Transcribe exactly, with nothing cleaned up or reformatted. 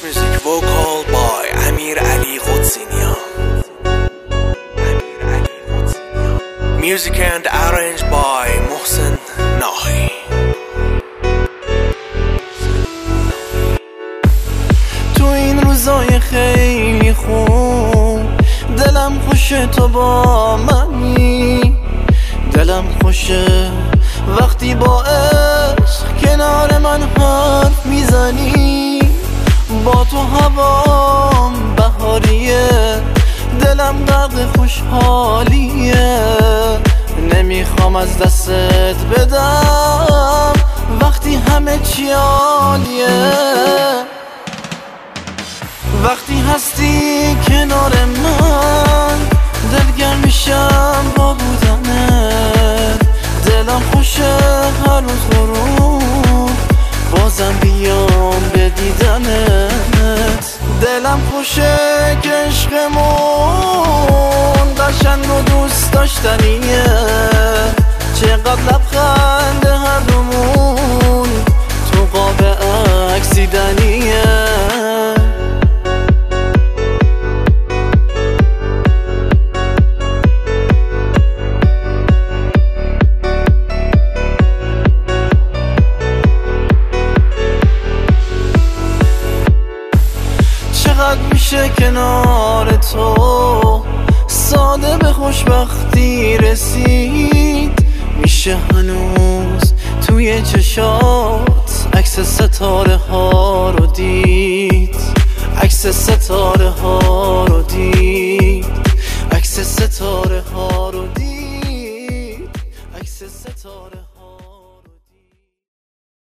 Dance music vocal by Amir Ali Ghodzinyan. Music and arranged by Mohsen Nahi. تو این روزای خیلی خوب دلم خوشه تو با منی، دلم خوشه وقتی با عشق کنار من حرف میزنی. با تو هوام بهاریه، دلم غرق خوشحالیه. نمیخوام از دستت بدم وقتی همه چی عالیه. وقتی هستی کنار من دلگرم میشم با بودنت. دلم خوشه هر روز غروب بازم بیام به دیدنت. دلم خوشه که عشقمون قشنگ و دوست داشتنیه. چقدر لبخند هر دومون تو قاب عکس دیدنیه. چقدر میشه کنار تو ساده به خوشبختی رسید. میشه هنوز توی چشات عکس ستاره ها رو دید. عکس ستاره ها رو دید. عکس ستاره ها رو دید. عکس ستاره